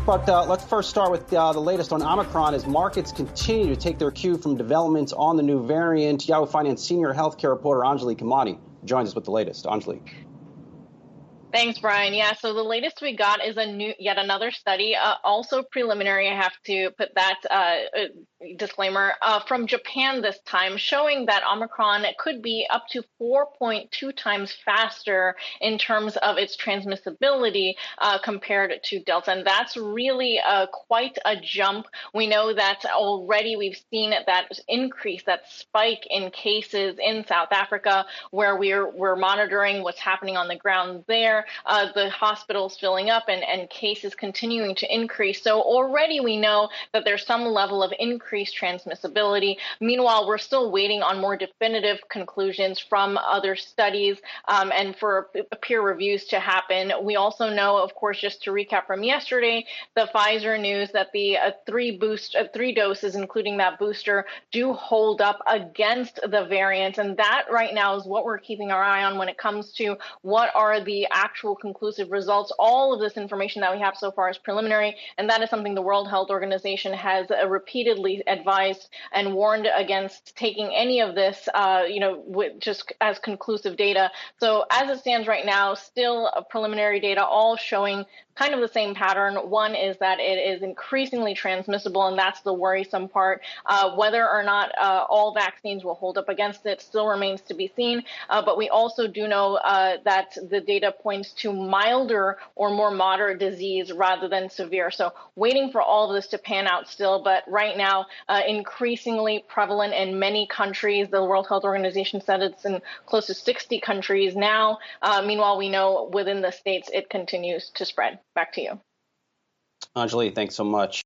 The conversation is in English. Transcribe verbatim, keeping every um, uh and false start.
But uh, let's first start with uh, the latest on Omicron as markets continue to take their cue from developments on the new variant. Yahoo Finance senior healthcare reporter Anjali Kamani joins us with the latest. Anjali. Thanks, Brian. Yeah, so the latest we got is a new, yet another study, uh, also preliminary. I have to put that uh, disclaimer uh, from Japan this time, showing that Omicron could be up to four point two times faster in terms of its transmissibility uh, compared to Delta, and that's really uh, quite a jump. We know that already we've seen that increase, that spike in cases in South Africa, where we're we're monitoring what's happening on the ground there. Uh, the hospitals filling up and, and cases continuing to increase. So already we know that there's some level of increased transmissibility. Meanwhile, we're still waiting on more definitive conclusions from other studies um, and for peer reviews to happen. We also know, of course, just to recap from yesterday, the Pfizer news that the uh, three boost, uh, three doses, including that booster, do hold up against the variant. And that right now is what we're keeping our eye on when it comes to what are the actual conclusive results. All of this information that we have so far is preliminary, and that is something the World Health Organization has uh, repeatedly advised and warned against taking any of this, uh, you know, with just as conclusive data. So as it stands right now, still a preliminary data, all showing kind of the same pattern. One is that it is increasingly transmissible, and that's the worrisome part. Uh, whether or not uh, all vaccines will hold up against it still remains to be seen. Uh, but we also do know uh, that the data points to milder or more moderate disease rather than severe. So waiting for all of this to pan out still, but right now uh, increasingly prevalent in many countries. The World Health Organization said it's in close to sixty countries now. Uh, meanwhile, we know within the states it continues to spread. Back to you. Anjali, thanks so much.